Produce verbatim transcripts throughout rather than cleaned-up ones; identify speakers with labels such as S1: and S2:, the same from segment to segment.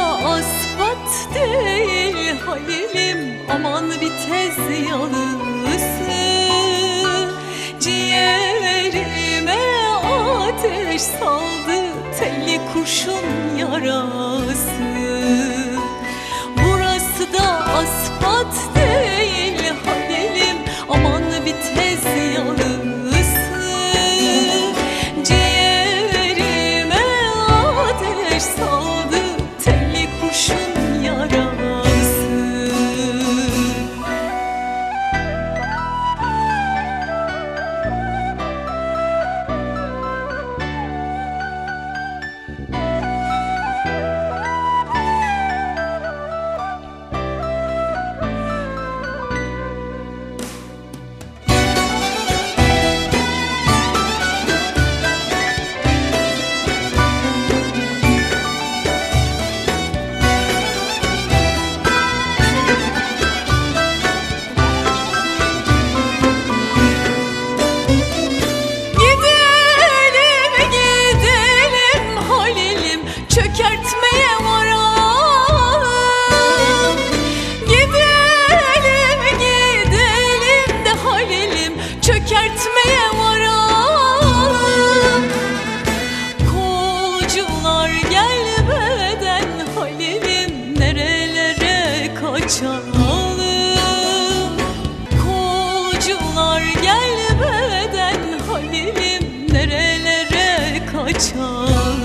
S1: asfalt değil Halilim, aman vites yalısı. Ciğerime ateş saldı telli kurşun yarası. Burası da asfalt değil Halilim, aman vites yalısı. Ciğerime ateş saldı telli kurşun yarası. Çökertmeye varalım. Gidelim, gidelim de Halilim, çökertmeye varalım. Kolcular gelmeden Halilim, nerelere kaçalım? Kolcular gelmeden Halilim, nerelere kaçalım?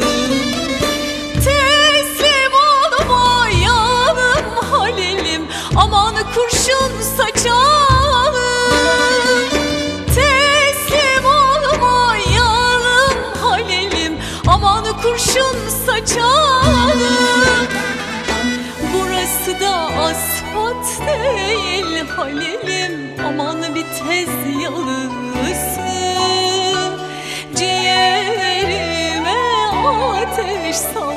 S1: Aman kurşun saçalım, teslim olmayalım Halilim, aman kurşun saçalım. Burası da asfalt değil Halilim, aman vites yalısı. Ciğerime ateş saldı